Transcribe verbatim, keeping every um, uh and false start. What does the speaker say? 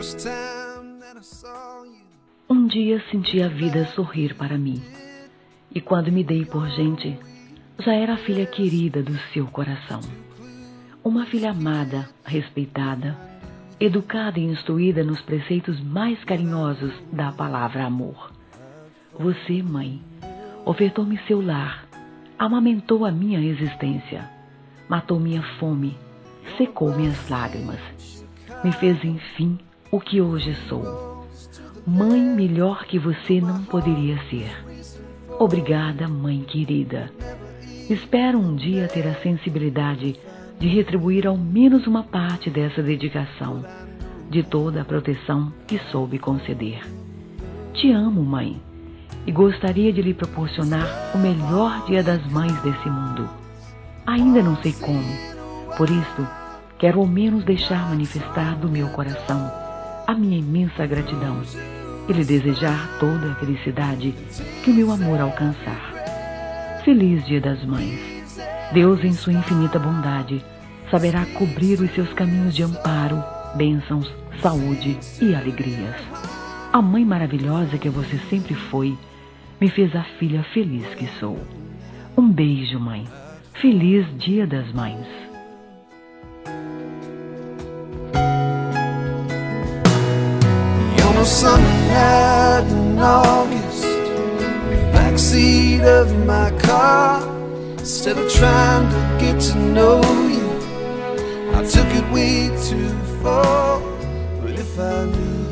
Um dia senti a vida sorrir para mim, e quando me dei por gente, já era a filha querida do seu coração. Uma filha amada, respeitada, educada e instruída nos preceitos mais carinhosos da palavra amor. Você, mãe, ofertou-me seu lar, amamentou a minha existência, matou minha fome, secou minhas lágrimas, me fez enfim o que hoje sou. Mãe melhor que você não poderia ser. Obrigada, mãe querida. Espero um dia ter a sensibilidade de retribuir ao menos uma parte dessa dedicação, de toda a proteção que soube conceder. Te amo, mãe, e gostaria de lhe proporcionar o melhor Dia das Mães desse mundo. Ainda não sei como, por isso quero ao menos deixar manifestar do meu coração a minha imensa gratidão e lhe desejar toda a felicidade que o meu amor alcançar. Feliz Dia das Mães. Deus, em sua infinita bondade, saberá cobrir os seus caminhos de amparo, bênçãos, saúde e alegrias. A mãe maravilhosa que você sempre foi, me fez a filha feliz que sou. Um beijo, mãe. Feliz Dia das Mães. On a summer night in August, backseat of my car, instead of trying to get to know you, I took it way too far. But if I knew